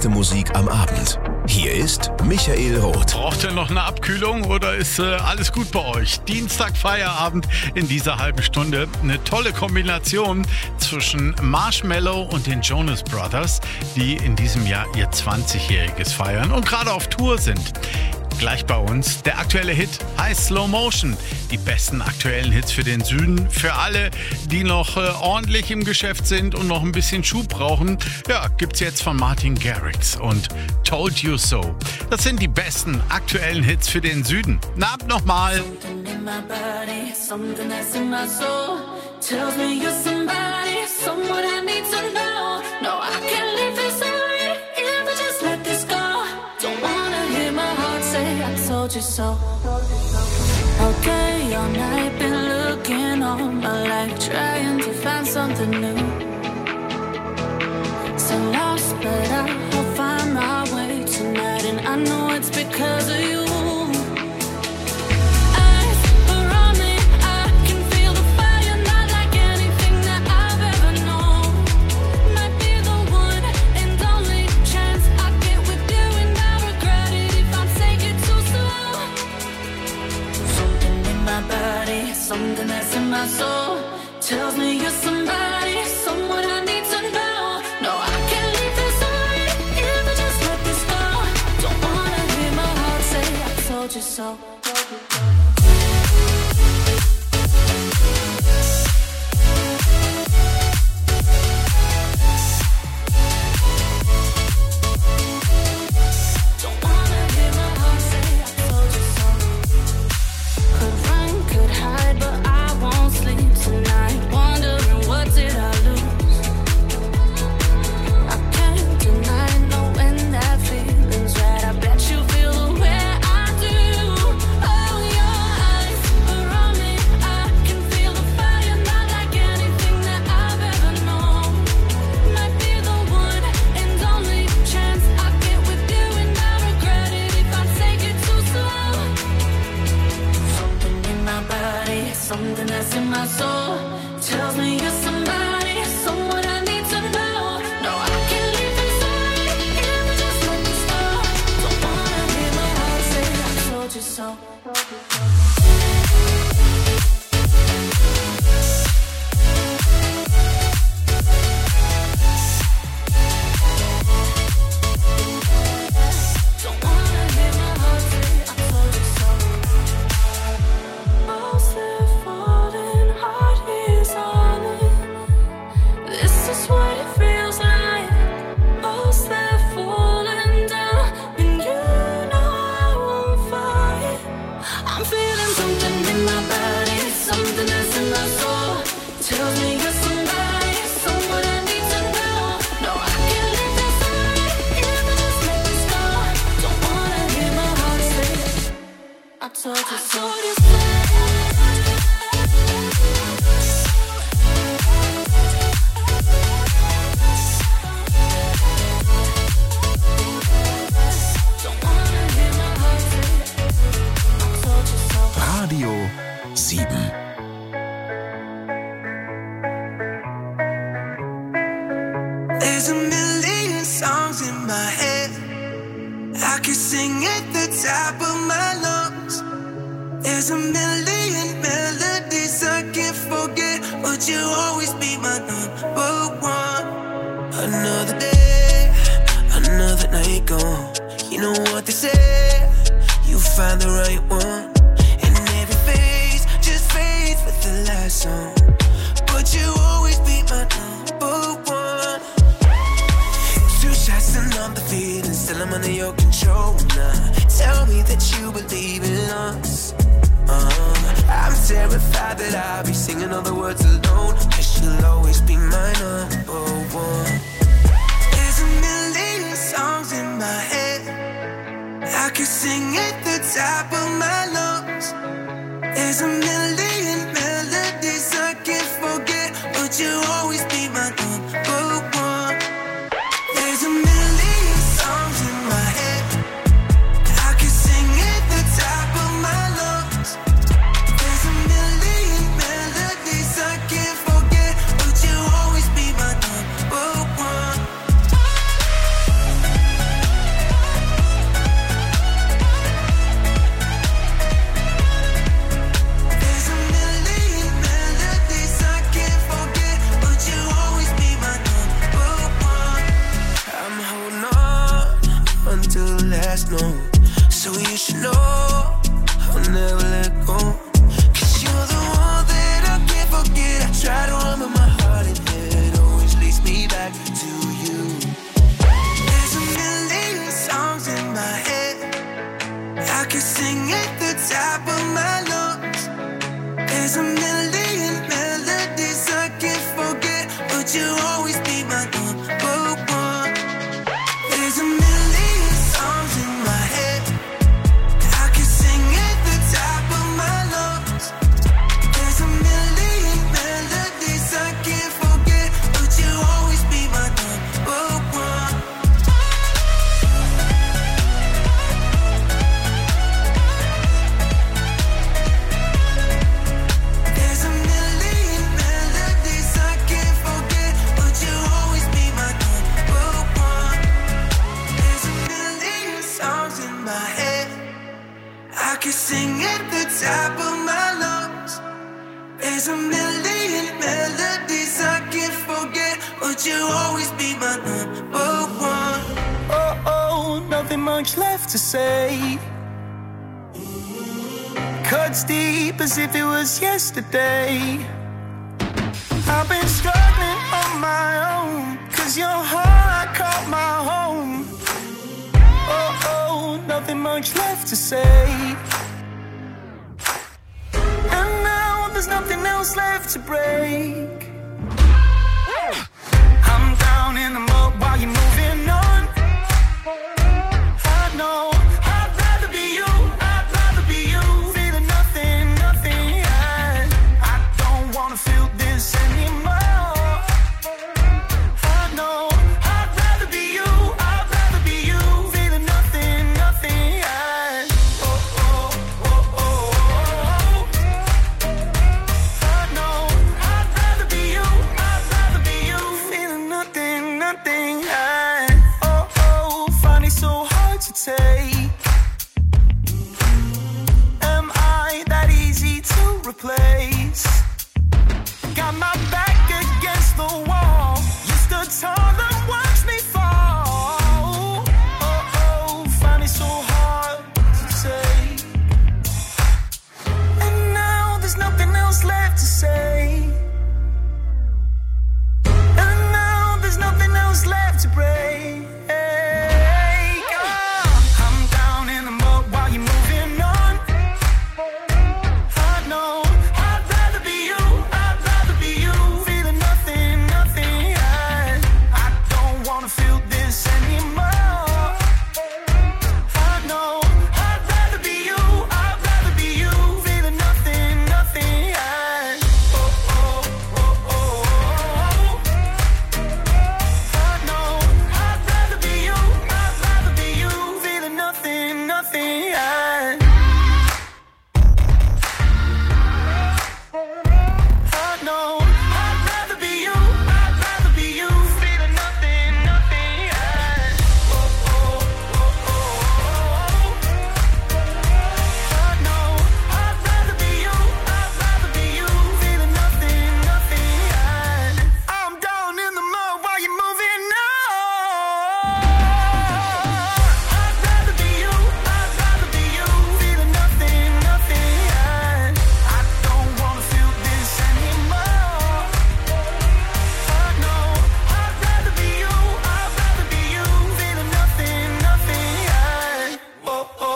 beste Musik am Abend. Hier ist Michael Roth. Braucht ihr noch eine Abkühlung oder ist alles gut bei euch? Dienstag Feierabend in dieser halben Stunde. Eine tolle Kombination zwischen Marshmello und den Jonas Brothers, die in diesem Jahr ihr 20-jähriges feiern und gerade auf Tour sind. Gleich bei uns der aktuelle Hit heißt Slow Motion. Die besten aktuellen Hits für den Süden. Für alle, die noch ordentlich im Geschäft sind und noch ein bisschen Schub brauchen, ja, gibt's jetzt von Martin Garrix und Told You So. Das sind die besten aktuellen Hits für den Süden. Na, Abend nochmal. Told you so. Okay, all night been looking all my life, trying to find something new. So lost, but I'll find my way tonight, and I know it's because of you. Something that's in my soul tells me you're somebody, someone I need to know. No, I can't leave this alone if I just let this go. Don't wanna hear my heart say I told you so. Something that's in my soul tells me you're somebody, someone I need to know. No, I can't leave this alone if I just let this go. Don't wanna hear my heart say I told you so. Radio 7. There's a million songs in my head. I can sing at the top of my lungs. There's a million melodies I can't forget, but you'll always be my number one. Another day, another night gone. You know what they say, you find the right one. With the last song, but you always be my number one. 2 shots and I'm the feeling, still I'm under your control now. Tell me that you believe in us. I'm terrified that I'll be singing all the words alone, 'cause you'll always be my number one. There's a million songs in my head. I can sing at the top of my lungs. There's a million melodies I can't forget, but you'll always be my number one. There's a million songs in my head. I can sing at the top of my lungs. There's a million melodies I can't forget, but you'll always be my number one. There's a million melodies I can't forget, but you always be my number one. There's a million songs in my head, I can sing at the top of my lungs. There's a million melodies I can't forget, but you always be my number one. There's a million melodies I can't forget, but you always be my number one. There's a million songs in my head, I can sing at the top of my lungs. There's a million melodies I can't forget, but you always be my number one. Oh, nothing much left to say. Cuts deep as if it was yesterday. I've been struggling on my own, 'cause your heart I call my home. Oh, nothing much left to say. And now there's nothing else left to break. I'm down in the mud while you're moving on. I know I'd rather be you, I'd rather be you. Feeling nothing, nothing, yeah. I don't wanna feel this anymore. I know I'd rather be you, I'd rather be you. Feeling nothing, nothing, yeah. I know I'd rather be you, I'd rather be you. Feeling nothing, nothing, yeah. Find it so hard to take. Am I that easy to replace? Got my back against the wall. You stood tall and watched me fall. Find it so hard to take. And now there's nothing else left to say. And now there's nothing else left to break. I'm down in the mud while you're moving on. I know I'd rather be you, I'd rather be you. Feeling nothing, nothing, yeah. I don't wanna feel this anymore. I know I'd rather be you, I'd rather be you. Feeling nothing, nothing, yeah. I know I'd rather be you, I'd rather be you. Feeling nothing, nothing, yeah. I know I'd rather be you, I'd rather be you. Feeling nothing, nothing, yeah. I know I'd rather be you, I'd rather be you. Feeling nothing, nothing, yeah. I'm down in the mud while you're moving on. I'd rather be you, I'd rather be you. Feeling nothing, nothing, yeah. I don't wanna feel this anymore. I know I'd rather be you, I'd rather be you. Feeling nothing, nothing, yeah.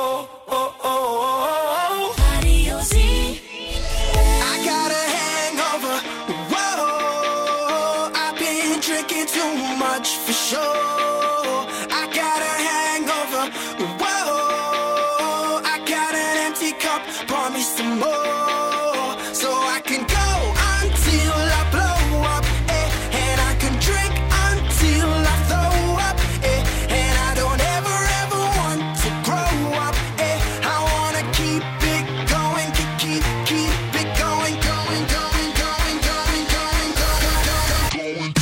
I got a hangover, whoa. I've been drinking too much for sure. I got a hangover, whoa. I got an empty cup, pour me some more. So I can go until I blow up, and I can drink until I throw up, and I don't ever want to grow up, I wanna keep it going, keep it going, going, going, going, going, going, going, going.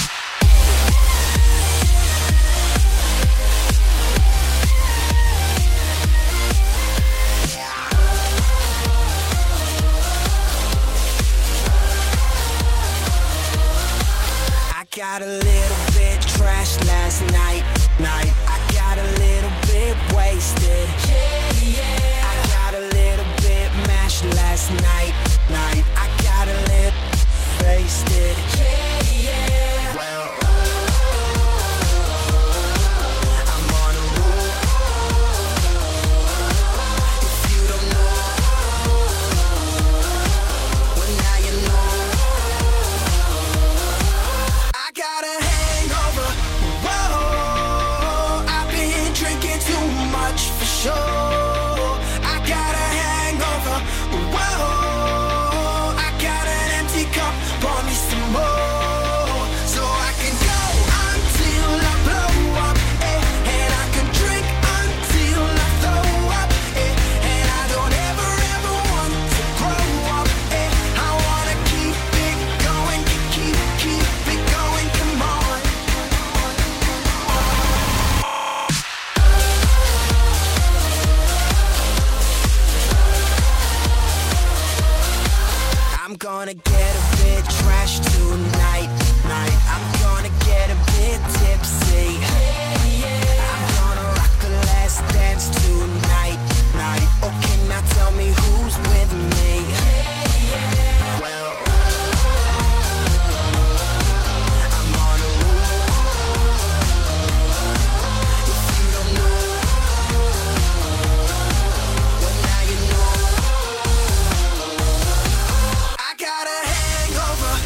I got a little bit trashed last night. I got a little bit wasted. I got a little bit mashed last night. I got a little wasted. Well, I'm on a roll. If you don't know, when I gonna get a bit trashed tonight. I'm gonna get a bit tipsy. I'm gonna rock the last dance tonight. Okay, now tell me who's with me. Well, I'm on a roll. If you don't know, well now you know. I got a hangover.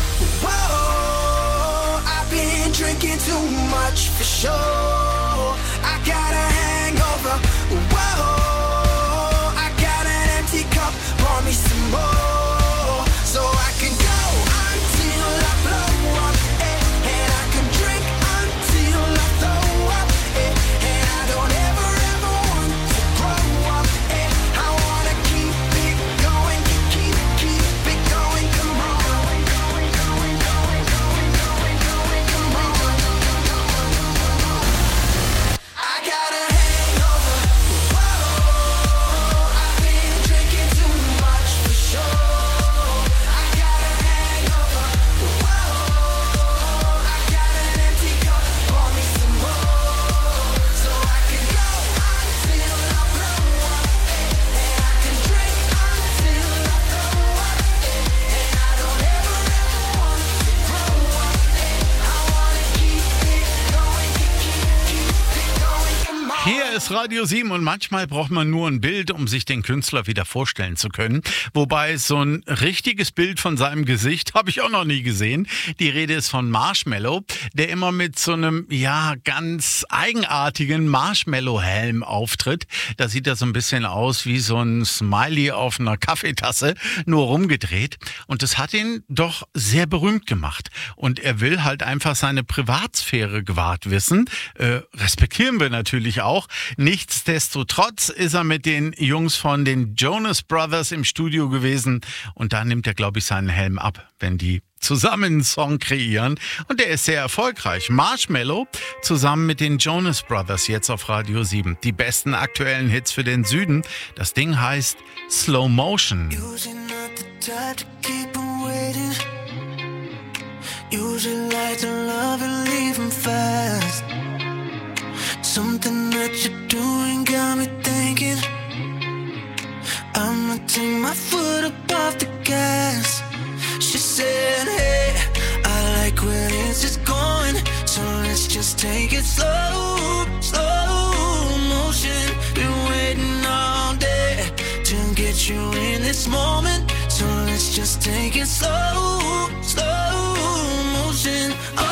Whoa, I've been drinking too much for sure. I got a hangover. Whoa, I got an empty cup. Pour me some more, so I can go until I blow up, and I can drink until I throw up, and I don't ever want to grow up, I wanna keep it going, keep it going, come on, come on. I got a hangover, whoa, I've been drinking too much for sure. I got a hangover, whoa, I got an empty cup, pour me some more, so I can go until I blow up, and I can drink until I throw up, and I don't ever want to grow up, I wanna keep it going, keep it going, come on. Hier ist Radio 7 und manchmal braucht man nur ein Bild, um sich den Künstler wieder vorstellen zu können. Wobei so ein richtiges Bild von seinem Gesicht habe ich auch noch nie gesehen. Die Rede ist von Marshmello, der immer mit so einem, ja, ganz eigenartigen Marshmello-Helm auftritt. Da sieht er so ein bisschen aus wie so ein Smiley auf einer Kaffeetasse, nur rumgedreht. Und das hat ihn doch sehr berühmt gemacht. Und er will halt einfach seine Privatsphäre gewahrt wissen. Respektieren wir natürlich auch. Nichtsdestotrotz ist er mit den Jungs von den Jonas Brothers im Studio gewesen. Und da nimmt er, glaube ich, seinen Helm ab, wenn die zusammen einen Song kreieren. Und der ist sehr erfolgreich. Marshmello zusammen mit den Jonas Brothers jetzt auf Radio 7. Die besten aktuellen Hits für den Süden. Das Ding heißt Slow Motion. Usually not the type to keep 'em waiting. Usually like to love and leave 'em fast. Something that you're doing got me thinking I'ma take my foot up off the gas. She said, hey, I like where this is going, so let's just take it slow, slow motion. Been waiting all day to get you in this moment, so let's just take it slow, slow motion.